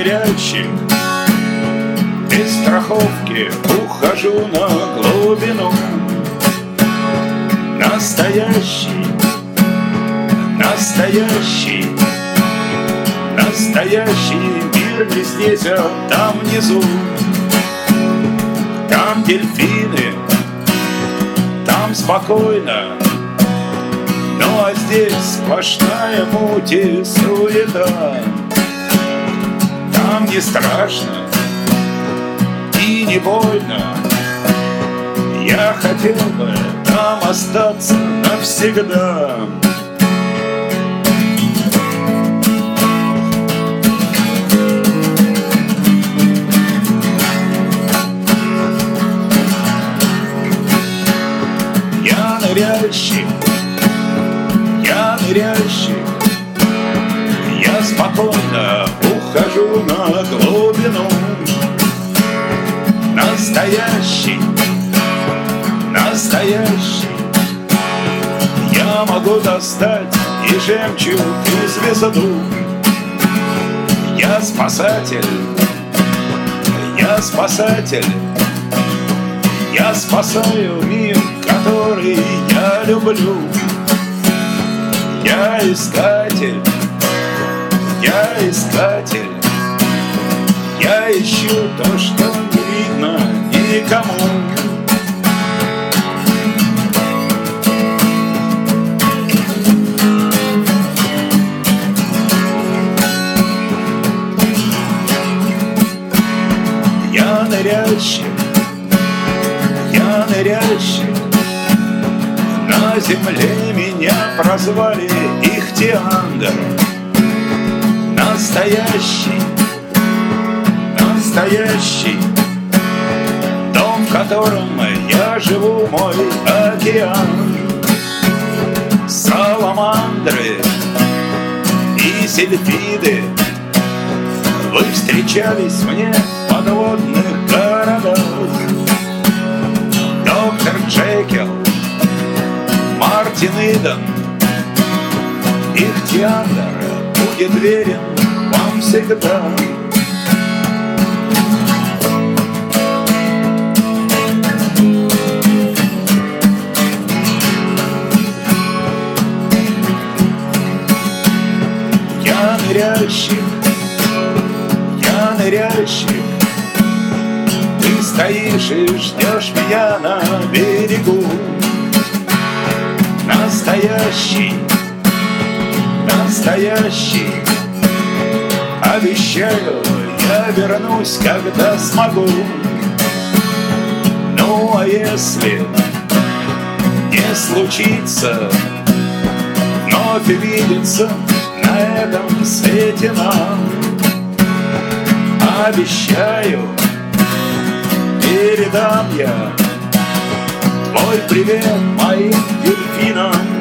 ныряльщик, без страховки ухожу на глубину. Настоящий, настоящий, настоящий мир не здесь, а там внизу. Там дельфины, там спокойно, ну а здесь сплошная муть и суета. Там не страшно и не больно. Я хотел бы там остаться навсегда. Я ныряльщик, я ныряльщик, я спокойно ухожу на глубину. Настоящий, настоящий, я могу достать и жемчуг, и звезду. Я спасатель, я спасатель, я спасаю мир, который я люблю. Я искатель, я искатель, я ищу то, что не видно никому. Я ныряльщик, я ныряльщик, на земле меня прозвали Ихтиандр. Настоящий, настоящий, дом, в котором я живу, мой океан. Саламандры и сильфиды, вы встречались мне в подводных городах. Доктор Джекил, Мартин Иден, Ихтиандр будет верен вам всегда. Я ныряльщик, я ныряльщик, ты стоишь и ждешь меня на берегу. Настоящий, настоящий, обещаю, я вернусь, когда смогу. Ну а если не случится вновь видеться на этом свете нам, обещаю, передам я твой привет моим дельфинам.